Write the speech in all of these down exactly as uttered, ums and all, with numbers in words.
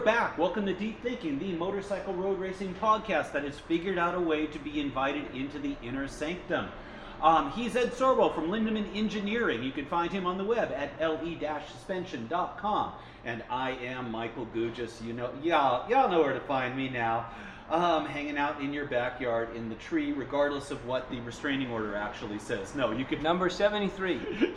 back. Welcome to Deep Thinking, the motorcycle road racing podcast that has figured out a way to be invited into the inner sanctum. Um, he's Ed Sorbo from Lindemann Engineering. You can find him on the web at L E suspension dot com. And I am Michael Gugis. You know, y'all, y'all know where to find me now. Um, hanging out in your backyard in the tree, regardless of what the restraining order actually says. No, you could number seventy-three.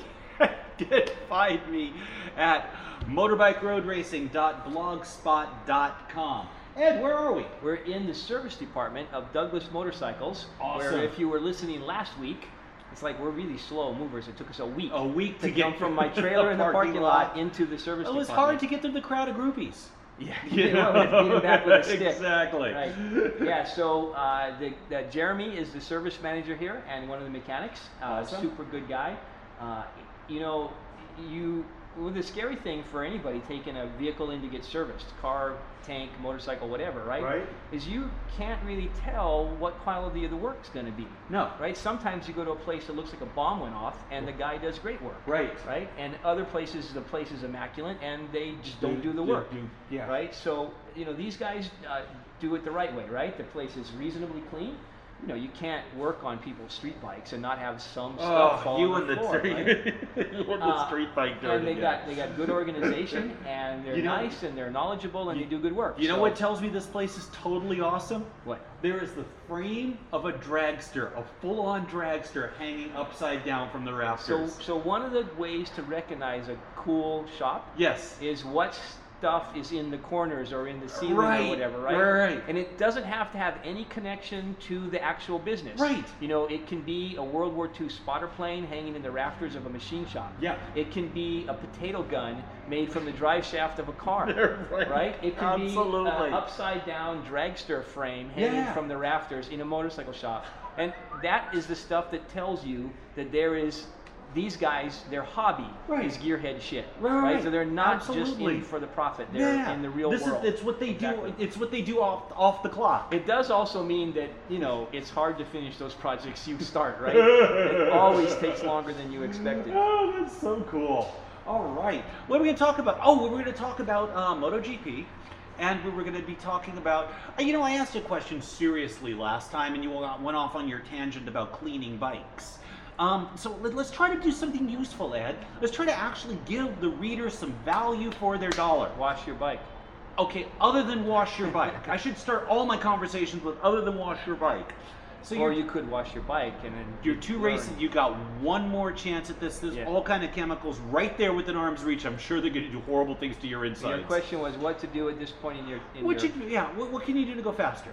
Get find me at motorbike road racing dot blogspot dot com. Ed, where are we? We're in the service department of Douglas Motorcycles. Awesome. Where if you were listening last week, it's like we're really slow movers. It took us a week. A week to, to get come from my trailer in the parking lot, lot into the service department. It was department. hard to get through the crowd of groupies. Yeah, you know, beat him back with a stick. Exactly. Right. Yeah. So uh, the, the Jeremy is the service manager here and one of the mechanics. Uh, awesome. Super good guy. Uh, you know, you. Well, the scary thing for anybody taking a vehicle in to get serviced, car, tank, motorcycle, whatever, right? Right. Is you can't really tell what quality of the work's going to be. No. Right? Sometimes you go to a place that looks like a bomb went off and the guy does great work. Right. Right? And other places, the place is immaculate and they just don't do the do, work. do, yeah. Right? So, you know, these guys uh, do it the right way, right? The place is reasonably clean. You know, you can't work on people's street bikes and not have some stuff oh, fall you on and the the floor, tree, right? you and the Uh, street bike dirty. And they yeah. got they got good organization and they're You know- nice and they're knowledgeable and You- they do good work. You know So- what tells me this place is totally awesome? What? There is the frame of a dragster, a full-on dragster hanging upside down from the So rafters. so one of the ways to recognize a cool shop yes. is what stuff is in the corners or in the ceiling Right, or whatever, right? right. And it doesn't have to have any connection to the actual business. Right. You know, it can be a World War Two spotter plane hanging in the rafters of a machine shop. Yeah. It can be a potato gun made from the drive shaft of a car. Right. It can Absolutely. be an upside down dragster frame hanging Yeah. from the rafters in a motorcycle shop. And that is the stuff that tells you that there is these guys, their hobby Right. is gearhead shit. Right, right. So they're not Absolutely. just in for the profit. They're yeah. in the real this world. Is, it's what they Exactly. do. It's what they do off off the clock. It does also mean that, you know, it's hard to finish those projects you start, right? It always takes longer than you expected. Oh, that's so cool. All right. What are we going to talk about? Oh, we're going to talk about uh, MotoGP. And we were going to be talking about, uh, you know, I asked a question seriously last time, and you went off on your tangent about cleaning bikes. Um, so let, let's try to do something useful, Ed. Let's try to actually give the reader some value for their dollar. Wash your bike. Okay, other than wash your bike. I should start all my conversations with other than wash your bike. So Or you're, you could wash your bike and then you're two learn. races. You got one more chance at this. There's Yeah. all kind of chemicals right there within arm's reach. I'm sure they're going to do horrible things to your insides. Your question was what to do at this point in your in What your, you, yeah, what, what can you do to go faster?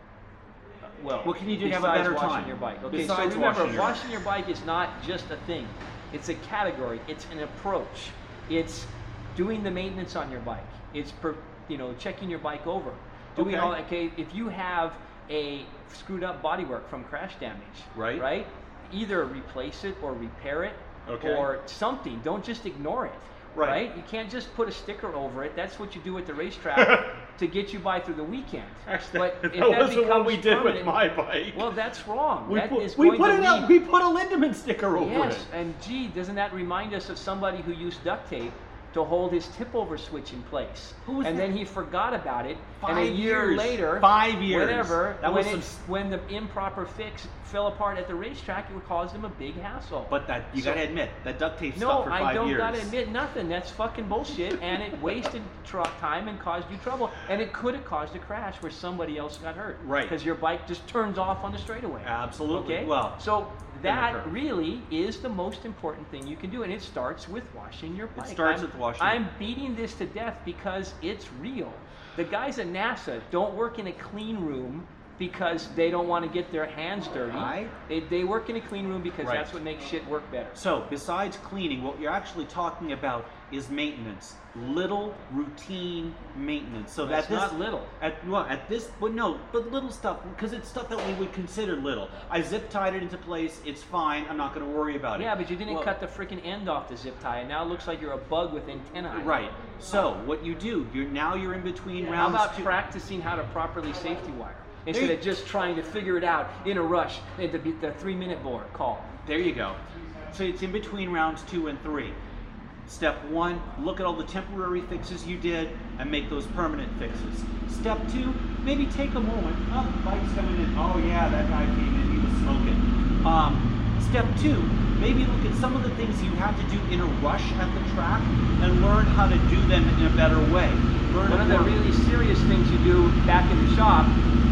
well, what can you do to have a besides better washing time? your bike. Okay, Besides so remember, washing your washing bike. your bike is not just a thing. It's a category. It's an approach. It's doing the maintenance on your bike. It's per, you know checking your bike over. Doing Okay. all okay. If you have a screwed up bodywork from crash damage, Right. Right. Either replace it or repair it, Okay. or something. Don't just ignore it. Right. Right? You can't just put a sticker over it. That's what you do at the racetrack to get you by through the weekend. Actually, But that, if that that wasn't what becomes we did with permanent- my bike. Well, that's wrong. we That put, is we going put to it out. lead- We put a Lindemann sticker over Yes, it. and gee, doesn't that remind us of somebody who used duct tape to hold his tip-over switch in place? Who was and that? then he forgot about it, and a Five year years. later, Five years. whatever, That when, was it, some- when the improper fix fell apart at the racetrack, it caused him a big hassle. But that you So- gotta admit that duct tape No, stuck for five I don't years. gotta admit nothing. That's fucking bullshit, and it wasted tr- time and caused you trouble. And it could have caused a crash where somebody else got hurt. Right. Because your bike just turns off on the straightaway. Absolutely. Okay. Well, so that occur. really is the most important thing you can do, and it starts with washing your bike. starts I'm, with washing. I'm beating this to death because it's real. The guys at NASA don't work in a clean room because they don't want to get their hands dirty. Right. They, they work in a clean room because Right. that's what makes shit work better. So, besides cleaning, what you're actually talking about is maintenance. Little routine maintenance. So That's that this, not little. At well, at this, but no, but little stuff because it's stuff that we would consider little. I zip tied it into place. It's fine. I'm not going to worry about it. Yeah, but you didn't Well, cut the freaking end off the zip tie, and now it looks like you're a bug with antennae. Right. So what you do, you're now you're in between How rounds. about two. practicing how to properly safety wire instead you- of just trying to figure it out in a rush at the, the three-minute board call? There you go. So it's in between rounds two and three. Step one, look at all the temporary fixes you did and make those permanent fixes. Step two, maybe take a moment. Oh, the bike's coming in. Oh yeah, that guy came in, he was smoking. Um, step two, maybe look at some of the things you had to do in a rush at the track and learn how to do them in a better way. Learn One of the really serious things you do back in the shop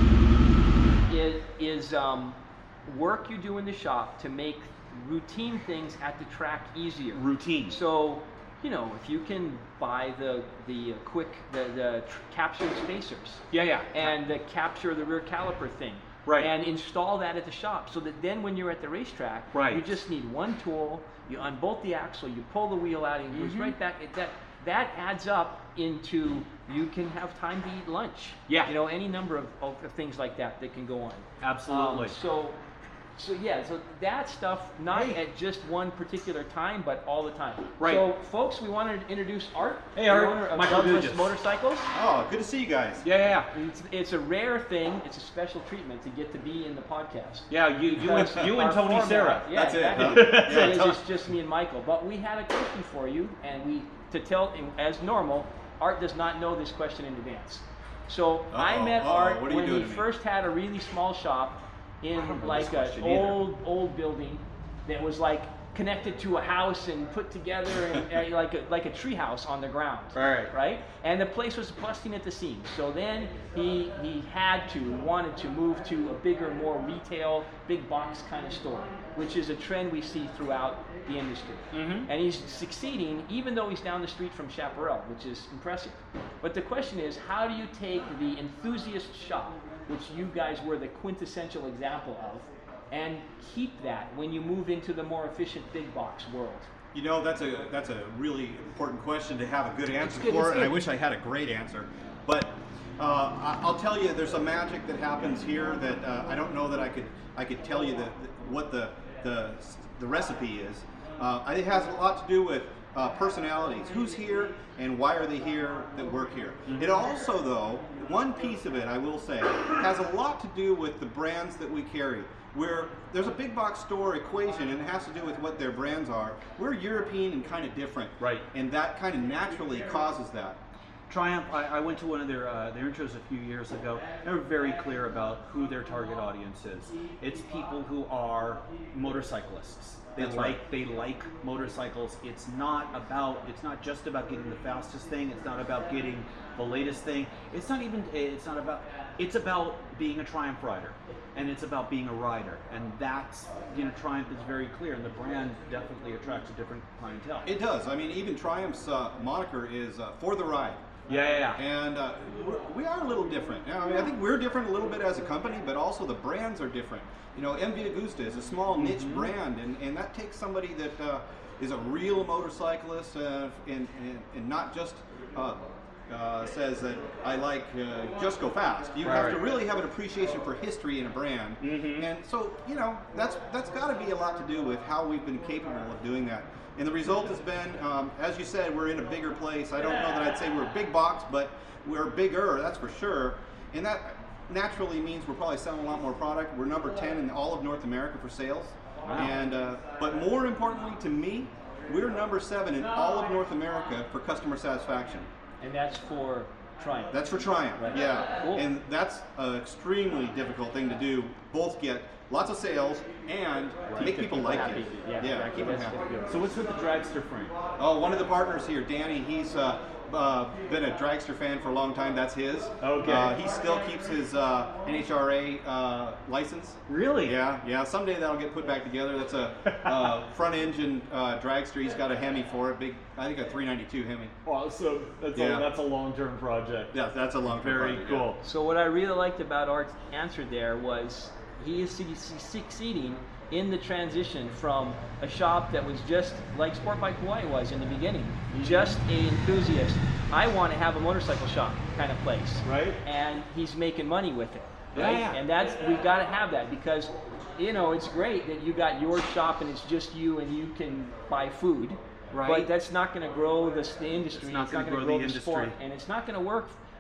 is, is um, work you do in the shop to make routine things at the track easier. Routine. So, you know, if you can buy the the uh, quick the the tr- captured spacers. Yeah, yeah. And the capture the rear caliper thing. Right. And install that at the shop so that then when you're at the racetrack, right. you just need one tool. You unbolt the axle, you pull the wheel out, and it goes mm-hmm. right back. It, that that adds up into you can have time to eat lunch. Yeah. You know, any number of, of things like that that can go on. Absolutely. Um, so. So yeah, so that stuff, not hey. at just one particular time, but all the time. Right. So folks, we wanted to introduce Art, hey, the Art. owner of Michael Douglas Gugis. Motorcycles. Oh, good to see you guys. Yeah, yeah, yeah. It's, it's a rare thing. It's a special treatment to get to be in the podcast. Yeah, you, you and Because you and our Tony format- Sarah. Yeah, That's it, exactly. huh? So Yeah, it's tell- just, just me and Michael. But we had a question for you, and we to tell as normal. Art does not know this question in advance. So Uh-oh, I met uh-oh, Art what are you when he doing to me? first had a really small shop in remember like this an question either. old old building that was like connected to a house and put together and, uh, like a, like a tree house on the ground. All right. Right? And the place was busting at the seams. So then he he had to wanted to move to a bigger, more retail, big box kind of store, which is a trend we see throughout the industry. Mm-hmm. And he's succeeding even though he's down the street from Chaparral, which is impressive. But the question is, how do you take the enthusiast shop, which you guys were the quintessential example of, and keep that when you move into the more efficient big box world? You know, that's a that's a really important question to have a good answer good, for, it's and I good. wish I had a great answer. But uh, I- I'll tell you, there's a magic that happens here that uh, I don't know that I could I could tell you the, the, what the the the recipe is. Uh, it has a lot to do with uh, personalities. Who's here and why are they here that work here? Mm-hmm. It also, though, one piece of it, I will say, has a lot to do with the brands that we carry. Where there's a big box store equation and it has to do with what their brands are. We're European and kind of different. Right. And that kind of naturally causes that. Triumph, I, I went to one of their uh, their intros a few years ago. They were very clear about who their target audience is. It's people who are motorcyclists. They That's like right. they like motorcycles. It's not about it's not just about getting the fastest thing. It's not about getting the latest thing. It's not even it's not about it's about being a Triumph rider. And it's about being a rider, and that's, you know, Triumph is very clear, and the brand definitely attracts a different clientele. It does. I mean, even Triumph's uh, moniker is uh, for the ride. Yeah, yeah, yeah. And uh, we're, we are a little different. Now, I mean, I think we're different a little bit as a company, but also the brands are different. You know, M V Agusta is a small niche Mm-hmm. brand, and, and that takes somebody that uh, is a real motorcyclist uh, and, and, and not just uh, uh, says that I like uh, just go fast. You Right, have to right. really have an appreciation for history in a brand. Mhm. And so, you know, that's that's got to be a lot to do with how we've been capable of doing that. And the result has been, um, as you said, we're in a bigger place. I don't know that I'd say we're a big box, but we're bigger, that's for sure. And that naturally means we're probably selling a lot more product. We're number ten in all of North America for sales. Wow. And uh, but more importantly to me, we're number seven in all of North America for customer satisfaction. And that's for Triumph. That's for Triumph, Right. yeah. Cool. And that's an extremely difficult thing to do. Both get lots of sales and Right. make Keep people people like happy. it. Yeah, yeah exactly. keep them That's happy. good. So what's with the dragster frame? Oh, one of the partners here, Danny, he's uh, uh, been a dragster fan for a long time. That's his. Okay. Uh, he still keeps his uh, N H R A uh, license. Really? Yeah, yeah. Someday that'll get put back together. That's a uh, front engine uh, dragster. He's got a Hemi for it. Big, I think a three ninety-two Hemi. Awesome. That's Yeah. a, that's a long-term project. Yeah, that's a long. Very project, cool. So what I really liked about Art's answer there was he is su- su- succeeding in the transition from a shop that was just like Sport Bike Hawaii was in the beginning, just a enthusiast, I want to have a motorcycle shop kind of place. Right. And he's making money with it. Right? Yeah. And that's, we've got to have that because, you know, it's great that you got your shop and it's just you and you can buy food. Right. But that's not going to grow the, the industry. It's not gonna grow grow the sport, industry. and it's not going to work. Uh,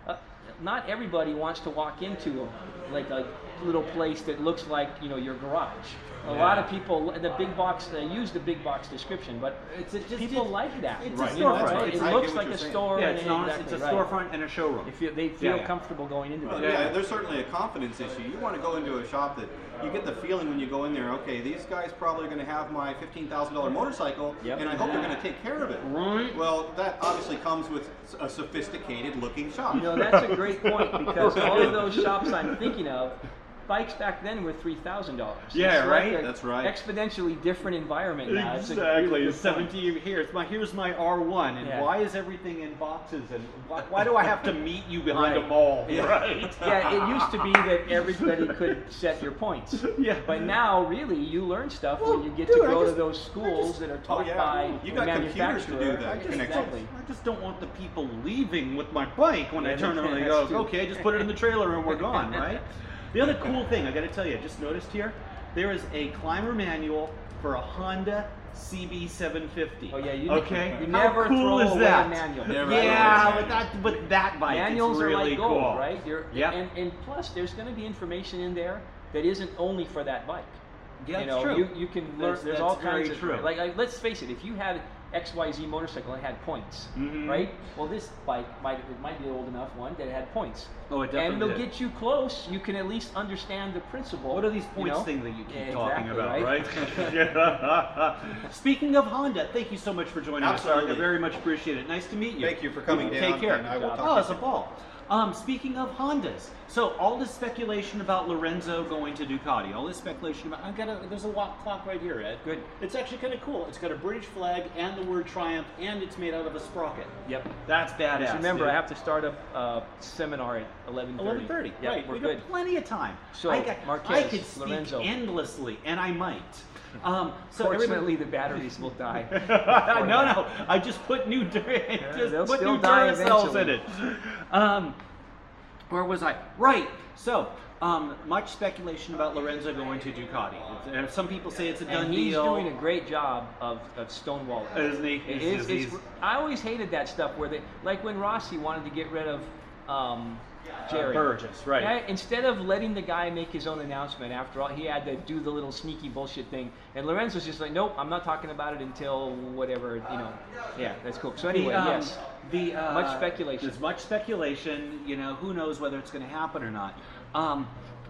not everybody wants to walk into a, like a little place that looks like, you know, your garage. A Yeah. lot of people, the big box, they use the big box description, but It's a, just, people it's, like that. It's Right. a You know, storefront. it It's I looks get what like you're a saying. store. yeah, and it's, not, exactly, it's a right. storefront and a showroom. They feel, they feel Yeah, yeah. comfortable going into Well, that. yeah, there's certainly a confidence issue. You want to go into a shop that you get the feeling when you go in there, okay, these guys probably are going to have my fifteen thousand dollar motorcycle, Yep. and I hope they're going to take care of it. Right. Well, that obviously comes with a sophisticated looking shop. You know, that's a great point because all of those shops I'm thinking of, bikes back then were three thousand dollars. Yeah, right? That's right. Exponentially different environment now. It's a Exactly. really It's good point. seventy here. It's my here's my R one, and Yeah. why is everything in boxes? And why, why do I have to meet you behind Right. a mall? Yeah. Right. Yeah, it used to be that everybody could set your points. Yeah. But now, really, you learn stuff Well, when you get dude, to I go just- to those I schools just- that are taught Oh, yeah. by You the got computers to do manufacturer. that. I just, Exactly. I just don't want the people leaving with my bike when I Yeah, turn around and that's go, true. okay, just put it in the trailer and we're gone, right? The other cool thing, I got to tell you, I just noticed here, there is a climber manual for a Honda C B seven fifty. Oh yeah, you, okay. you How never cool throw is away that? a manual. Never Yeah, throw away a but that, but that bike, Manuals it's really are like gold, cool, right? You're, Yep. and, and plus, there's going to be information in there that isn't only for that bike. Yeah, you that's know, true. you, you can learn. That's- There's that's all very kinds of true. like, like. Let's face it. If you had X Y Z motorcycle and it had points, Mhm. right? Well, this bike might it might be an old enough one that it had points. Oh, it definitely And they'll did. get you close. You can at least understand the principle. What are these you points know? thing that you keep Yeah, talking exactly, about, right? Yeah. Speaking of Honda, thank you so much for joining us. Absolutely. I very much appreciate it. Nice to meet you. Thank you for coming Take down, care. and I will talk oh, to you it's a soon. ball. Um, speaking of Hondas, so all this speculation about Lorenzo going to Ducati, all this speculation about, I got a, there's a walk clock right here, Ed. Good. It's actually kind of cool. It's got a British flag and the word Triumph, and it's made out of a sprocket. Yep. That's badass. Just remember, dude. I have to start a uh, seminar at eleven thirty. eleven thirty. Yep, right. we're we good. got plenty of time. So, I, got, I Marquez, could speak Lorenzo. endlessly, and I might. Um, so Fortunately, everybody- the batteries will die. no, no. I just put new dur- just they'll put still new die Duracells in eventually. it. Um, where was I? Right. So um, much speculation about Lorenzo going to Ducati. Uh, Some people say it's a done And he's deal. doing a great job of, of stonewalling. Isn't he? It He's- is- he's- it's- I always hated that stuff where they, like when Rossi wanted to get rid of um, Jerry. Burgess, right. Yeah, instead of letting the guy make his own announcement, after all, he had to do the little sneaky bullshit thing. And Lorenzo's just like, nope, I'm not talking about it until whatever, you know. Yeah, that's cool. So anyway, the, um, yes. The, uh, Much speculation. There's much speculation. You know, who knows whether it's going to happen or not. Um,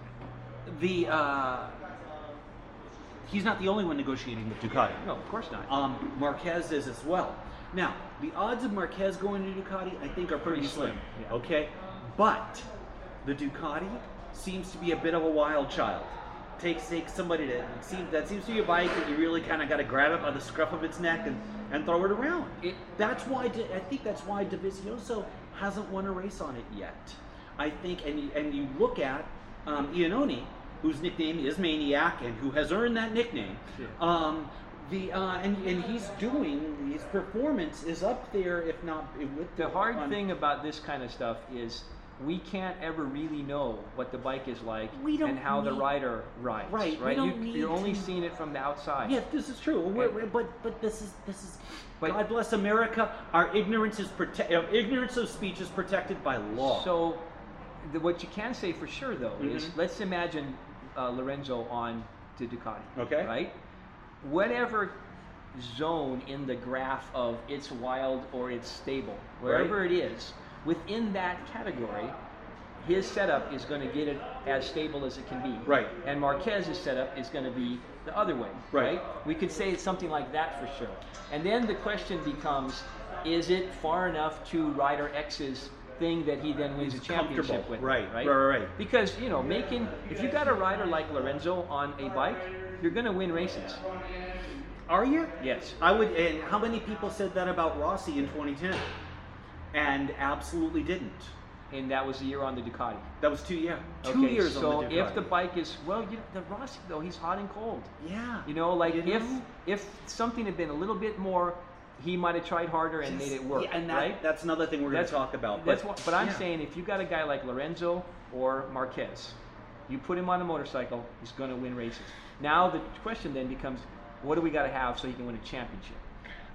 the uh, he's not the only one negotiating with Ducati. No, of course not. Um, Marquez is as well. Now, the odds of Marquez going to Ducati, I think, are pretty, Pretty slim. slim, yeah. Okay, but the Ducati seems to be a bit of a wild child. Takes takes somebody to seems that seems to be a bike that you really kind of got to grab it by the scruff of its neck and, and throw it around. It- that's why Di- I think that's why Dovizioso hasn't won a race on it yet. I think, and you, and you look at um, Iannone, whose nickname is Maniac and who has earned that nickname. Yeah. Um, the uh, and and he's doing his performance is up there, if not with The hard on- thing about this kind of stuff is we can't ever really know what the bike is like We don't and how the need- rider rides. Right, we Right. don't you, need you're only to- seeing it from the outside. Yes, this is true. We're, And- we're- but but this is this is. But- God bless America. Our ignorance is prote- uh, ignorance of speech is protected by law. So, the, what you can say for sure though is, Mhm. let's imagine uh, Lorenzo on to Ducati. Okay. Right. Whatever zone in the graph of it's wild or it's stable, wherever it is, within that category, his setup is going to get it as stable as it can be. Right. And Marquez's setup is going to be the other way. Right. We could say it's something like that for sure. And then the question becomes, is it far enough to Rider X's thing that he then wins a He's championship comfortable. with? Right, Right. right, right, right. Because, you know, making, if you got a rider like Lorenzo on a bike, you're going to win races. Are you? Yes. I would. And how many people said that about Rossi in twenty ten, and absolutely didn't? And that was the year on the Ducati. That was two yeah, two Okay, years so on the Ducati. if the bike is, well, you know, the Rossi though, he's hot and cold. yeah, You know, like You if know? if something had been a little bit more, he might have tried harder and Just- made it work, yeah, and that, right? that's another thing we're going to That's- talk about. That's but, what, but I'm yeah. saying if you got a guy like Lorenzo or Marquez, you put him on a motorcycle, he's going to win races. Now the question then becomes, what do we got to have so he can win a championship?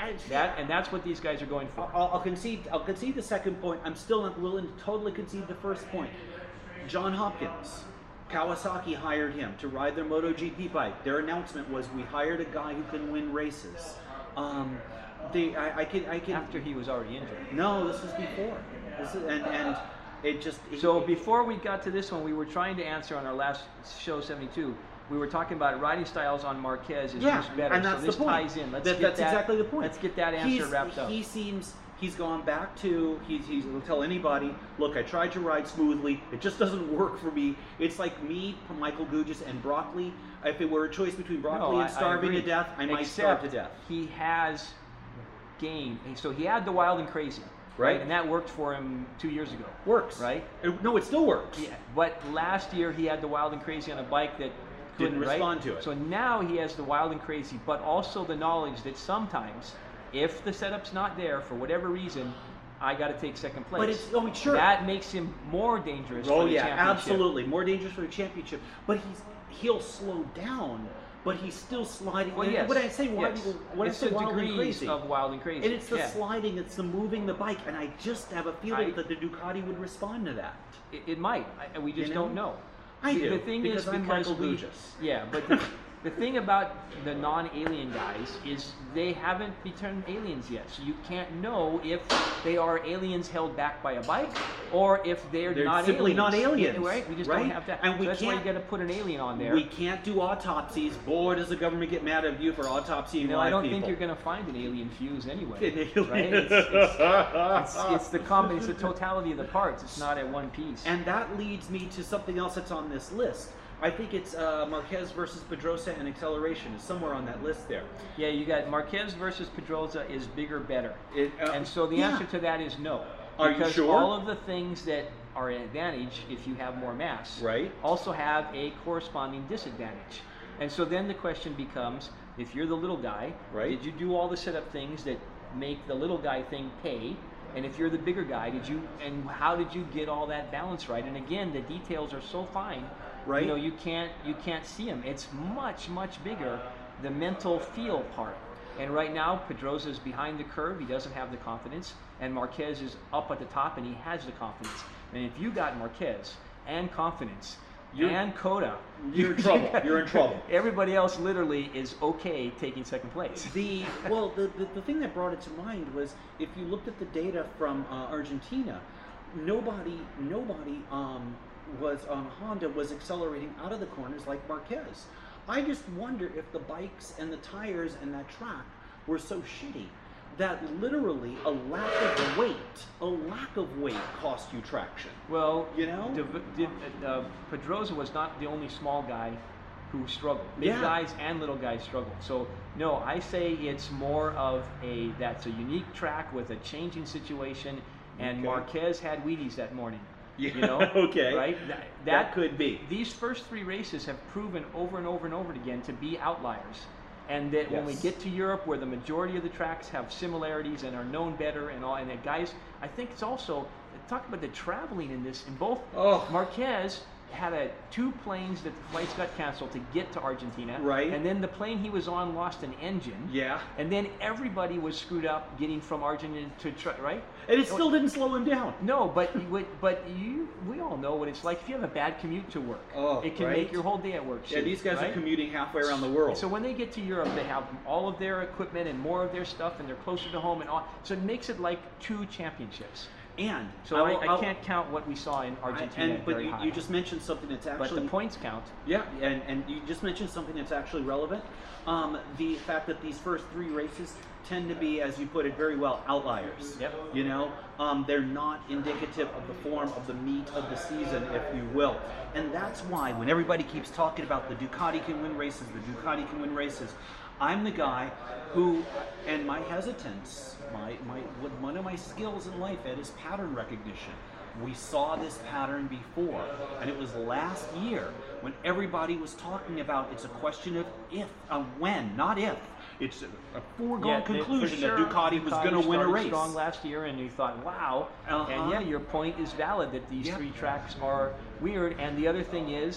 I, That and that's what these guys are going for. I'll, I'll concede. I'll concede the second point. I'm still not willing to totally concede the first point. John Hopkins, Kawasaki hired him to ride their MotoGP bike. Their announcement was, "We hired a guy who can win races." Um, they, I, I can, I can. After he was already injured. No, this was before. This is, and and it just. It, So it, before we got to this one, we were trying to answer on our last show, seventy-two. We were talking about riding styles on Marquez is yeah, who's better. and that's so this the point. ties in. Let's That- get that's that, exactly the point. Let's get that answer He's, wrapped up. He seems he's gone back to he's he's will tell anybody, look, I tried to ride smoothly. It just doesn't work for me. It's like me, Michael Gugis, and broccoli. If it were a choice between broccoli No, and I- I starving to agree. death, I might Except starve to death. he has gained. So he had the wild and crazy, Right. And that worked for him two years ago. Works, Right? It- no, it still works. Yeah. But last year he had the wild and crazy on a bike that couldn't Didn't right? respond to it. So now he has the wild and crazy, but also the knowledge that sometimes, if the setup's not there for whatever reason, I got to take second place. But it's oh sure. That makes him more dangerous. Oh for the yeah, championship. absolutely more dangerous for the championship. But he's he'll slow down, but he's still sliding. Well, And yes. When I say wild, yes. when it's I say the wild and degrees crazy, of wild and crazy. and it's the yeah. sliding, it's the moving the bike, and I just have a feeling I- that the Ducati would respond to that. It, it might. I, we just You know? don't know. I the, do, The thing because is I'm because Michael we, Gugis. yeah, but the, the thing about the non-alien guys is they haven't become aliens yet, so you can't know if they are aliens held back by a bike or if they're, They're not simply aliens. not aliens, Yeah, right? We just right? don't have that. And we so that's why you can't- got to put an alien on there. We can't do autopsies. Boy, does the government get mad at you for autopsying you know, live I don't people. think you're going to find an alien fuse anyway. An alien. Right? It's, it's, it's, it's the com- It's the totality of the parts. It's not at one piece. And that leads me to something else that's on this list. I think it's uh, Marquez versus Pedrosa and acceleration is somewhere on that list there. Yeah, you got Marquez versus Pedrosa is bigger, better. It, uh, and so the yeah. answer to that is no. Are you because sure? all of the things that are an advantage if you have more mass Right. also have a corresponding disadvantage. And so then the question becomes, if you're the little guy, Right. did you do all the setup things that make the little guy thing pay? And if you're the bigger guy, did you and how did you get all that balance right? And again, the details are so fine. Right. You know, you can't you can't see them. It's much much bigger, the mental feel part. And right now, Pedrosa is behind the curve. He doesn't have the confidence, and Marquez is up at the top, and he has the confidence. And if you got Marquez and confidence You're- and Coda, You're in trouble. You're in trouble. Everybody else literally is okay taking second place. The well, the, the the thing that brought it to mind was if you looked at the data from uh, Argentina, nobody nobody um, was on Honda was accelerating out of the corners like Marquez. I just wonder if the bikes and the tires and that track were so shitty that literally a lack of weight, a lack of weight cost you traction. Well, You know? Div- did, uh, Pedrosa was not the only small guy who struggled. Big Yeah. guys and little guys struggled. So no, I say it's more of a that's a unique track with a changing situation. And Okay. Marquez had Wheaties that morning. Yeah, You know, okay. right? That, That could be. These first three races have proven over and over and over again to be outliers. And that when we Yes. get to Europe, where the majority of the tracks have similarities and are known better, and all, and that guys, I think it's also talk about the traveling in this. In both, Oh. Marquez had a two planes that the flights got canceled to get to Argentina, Right. And then the plane he was on lost an engine, Yeah. And then everybody was screwed up getting from Argentina to tra- right. And it still didn't slow him down. No, but you would- but you, we all know what it's like if you have a bad commute to work. Oh, it can right? make your whole day at work. Yeah, shitty, these guys right? are commuting halfway around the world. So when they get to Europe, they have all of their equipment and more of their stuff, and they're closer to home, and all. So it makes it like two championships. and So I I, will- I I'll- can't count what we saw in I- Argentina. and but very you, high. you just mentioned something that's but actually the points count. yeah, and and you just mentioned something that's actually relevant. Um, the fact that these first three races tend to be, as you put it very well, outliers. Yep. You know, um, they're not indicative of the form of the meat of the season, if you will. And that's why when everybody keeps talking about the Ducati can win races, the Ducati can win races, I'm the guy who, and my hesitance, my, my one of my skills in life, Ed, is pattern recognition. We saw this pattern before, and it was last year when everybody was talking about it's a question of if, uh, when, not if. It's a, a foregone Yeah, they- for conclusion sure, that Ducati was going to win a started race. strong last year, and you thought, wow. Uh-huh. And yeah, your point is valid that these Yep. three tracks are weird. And the other thing is,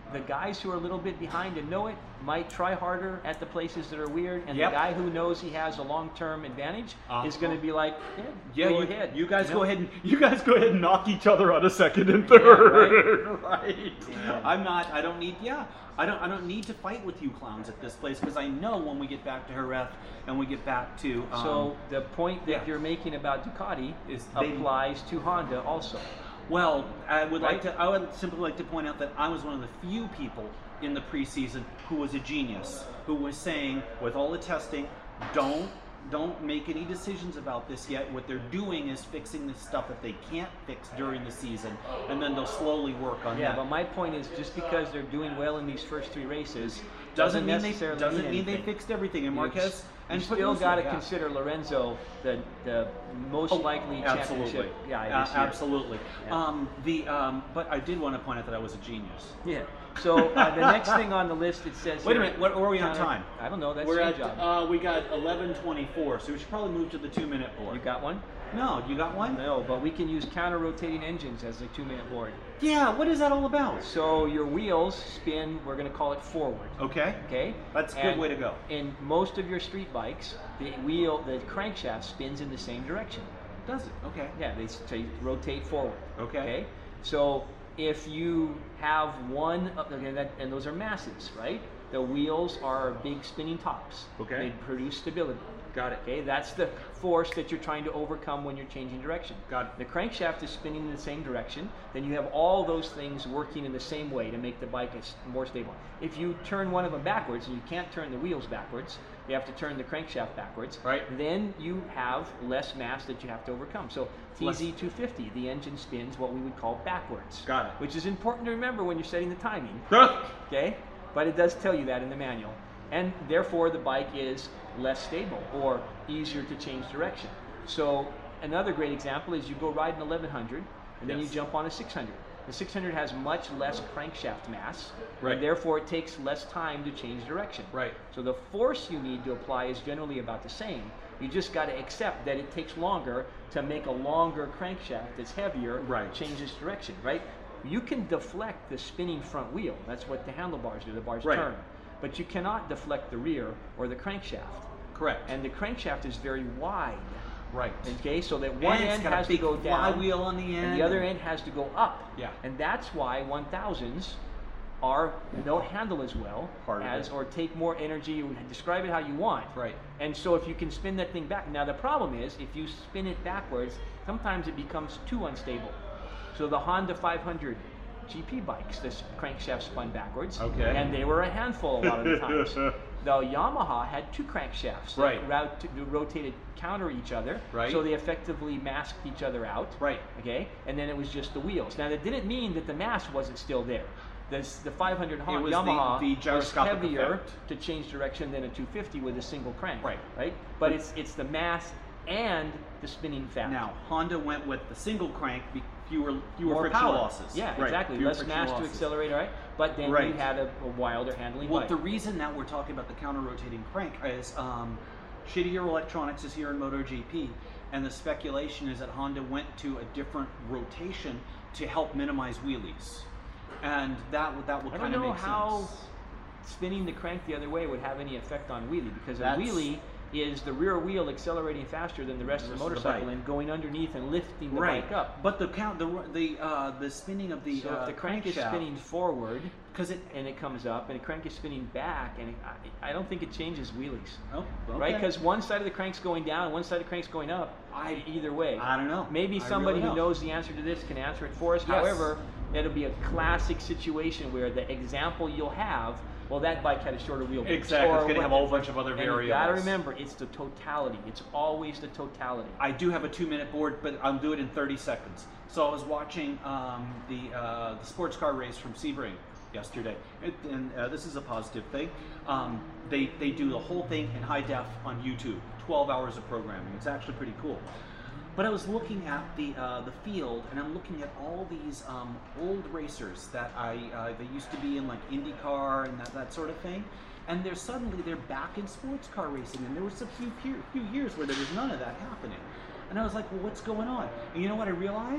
the guys who are a little bit behind and know it might try harder at the places that are weird, and Yep. the guy who knows he has a long-term advantage Uh-huh. is going to be like, yeah, Yeah, go you, ahead. you guys You go know? ahead and you guys go ahead and knock each other on a second and third. right. Yeah. I'm not. I don't need. Yeah. I don't. I don't need to fight with you clowns at this place because I know when we get back to Jerez and we get back to. Um, So the point that yeah. you're making about Ducati Is they- applies to Honda also. Well, I would like Right? to. I would simply like to point out that I was one of the few people in the preseason who was a genius, who was saying, with all the testing, don't don't make any decisions about this yet. What they're doing is fixing the stuff that they can't fix during the season, and then they'll slowly work on Yeah, that. but my point is, just because they're doing well in these first three races doesn't mean they necessarily doesn't mean mean they anything. fixed everything. And You Marquez and you still Pedrosa, got to yeah. consider Lorenzo the the most Oh, likely absolutely. championship guy Uh, this year. absolutely. Yeah. Um, the um, but I did want to point out that I was a genius. Yeah. So uh, the next thing on the list, it says. Wait a here, minute, what- where are we on counter- time? I don't know. That's We're your at job. uh, we got eleven twenty-four, so we should probably move to the two minute board. you got one? No, you got one? No, but we can use counter-rotating engines as a two-minute board. Yeah, what is that all about? So your wheels spin. We're going to call it forward. Okay, Okay. that's a good And way to go. In most of your street bikes, the wheel, the crankshaft spins in the same direction. Does it? Okay. Yeah, they, s- they rotate forward. Okay. So if you have one, of- and, that, and those are masses, right? The wheels are big spinning tops. Okay. They produce stability. Got it. Okay, that's the force that you're trying to overcome when you're changing direction. Got it. The crankshaft is spinning in the same direction. Then you have all those things working in the same way to make the bike is more stable. If you turn one of them backwards, and you can't turn the wheels backwards, you have to turn the crankshaft backwards. Right. Then you have less mass that you have to overcome. So T Z two fifty, the engine spins what we would call backwards. Got it. Which is important to remember when you're setting the timing. Huh. Okay, but it does tell you that in the manual, and therefore the bike is less stable or easier to change direction. So another great example is you go ride an eleven hundred and then Yes. you jump on a six hundred. The six hundred has much less crankshaft mass, Right. and therefore it takes less time to change direction. Right. So the force you need to apply is generally about the same. You just got to accept that it takes longer to make a longer crankshaft that's heavier Right. change its direction, right? You can deflect the spinning front wheel. That's what the handlebars do. The bars Right. turn. But you cannot deflect the rear or the crankshaft. Correct. And the crankshaft is very wide. right. Okay, so that one And it's end got a has to big go down, flywheel on the end. and the other end has to go up. Yeah. And that's why one thousands are don't handle as well Part of as it. or take more energy. You describe it how you want. Right. And so if you can spin that thing back, now the problem is if you spin it backwards, sometimes it becomes too unstable. So the Honda five hundred G P bikes, this crankshaft spun backwards, Okay. and they were a handful a lot of the times. The Yamaha had two crankshafts that Right. route- rotated counter each other, Right. so they effectively masked each other out. Right. Okay, and then it was just the wheels. Now that didn't mean that the mass wasn't still there. This, the five hundred Honda was the- Yamaha the was gyroscopic heavier effect. to change direction than a two fifty with a single crank. Right. Right. But it's it's the mass and the spinning fat. Now Honda went with the single crank, be- fewer fewer More friction power. losses. Yeah, Right, exactly. fewer Less friction mass to losses. accelerate, all right? But then Right. you had a, a wilder handling Well, bike. the reason that we're talking about the counter-rotating crank is um, Shittier Electronics is here in MotoGP, and the speculation is that Honda went to a different rotation to help minimize wheelies, and that would that will I kind don't of know make how sense. spinning the crank the other way would have any effect on wheelie, because a That's- wheelie is the rear wheel accelerating faster than the rest of the rest of the motorcycle bike. and going underneath and lifting the Right, bike up. but the count the the uh, the spinning of the So uh, if the crank is spinning forward because it and it comes up, and the crank is spinning back, and it, I, I don't think it changes wheelies. oh okay. Right, because one side of the crank's going down and one side of the crank's going up. I- either way. I don't know. Maybe I somebody really who don't. knows the answer to this can answer it for us. Yes. However, it'll be a classic situation where the example you'll have, well, that bike had a shorter wheelbase. Exactly, or it's gonna have a whole whatever. bunch of other And you gotta variables. remember, it's the totality. It's always the totality. I do have a two-minute board, but I'll do it in thirty seconds. So I was watching um, the uh, the sports car race from Sebring yesterday, it, and uh, this is a positive thing. Um, they they do the whole thing in high def on YouTube, twelve hours of programming. It's actually pretty cool. But I was looking at the uh, the field, and I'm looking at all these um, old racers that I uh, they used to be in like IndyCar and that, that sort of thing, and they're suddenly they're back in sports car racing, and there was a few few years where there was none of that happening, and I was like, well, what's going on? And you know what I realized?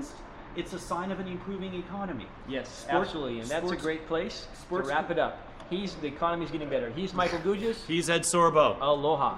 it's a sign of an improving economy. Yes, Sport- absolutely, and that's sports- a great place sports- to wrap it up. He's the economy's getting better. He's Michael Gujas. He's Ed Sorbo. Aloha.